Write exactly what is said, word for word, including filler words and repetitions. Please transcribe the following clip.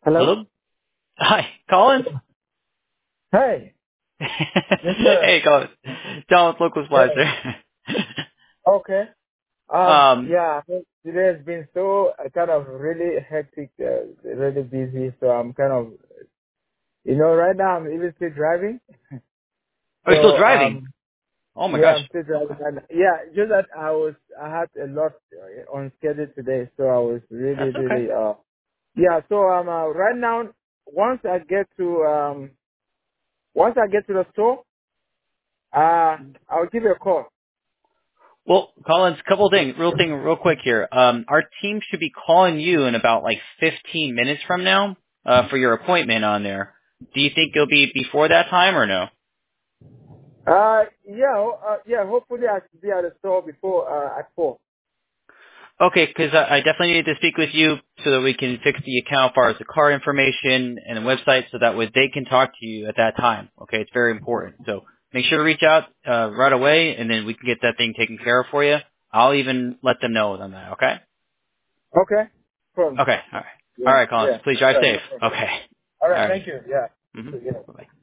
Hello? Hello? Hi, Collins? Hey, mister Hey, Collins. John with Local Supplies Hey. there. Okay. Um, um, yeah, I think today has been so uh, kind of really hectic, uh, really busy. So I'm kind of, you know, right now I'm even still driving. are you still So, driving? um, Oh my yeah, gosh. I'm still driving. Okay. And yeah, just that I was, I had a lot uh, on schedule today. So I was really, That's okay. really, uh, yeah. So, um, uh, right now, once I get to, um, once I get to the store, uh, I'll give you a call. Well, Collins, couple of things, real thing, real quick here. Um, our team should be calling you in about like fifteen minutes from now, uh, for your appointment on there. Do you think it'll be before that time or no? Uh, yeah, ho- uh, yeah. Hopefully, I should be at the store before uh, at four. Okay, because I I definitely need to speak with you so that we can fix the account as far as the car information and the website so that way they can talk to you at that time. Okay, it's very important. So make sure to reach out uh, right away and then we can get that thing taken care of for you. I'll even let them know on that, okay? Okay. Problem. Okay, all right. All Yeah. right, Collins, Yeah. please drive All right. safe. No problem. Okay. All All right. right. Thank you. Yeah. Mm-hmm. Yeah. Bye-bye.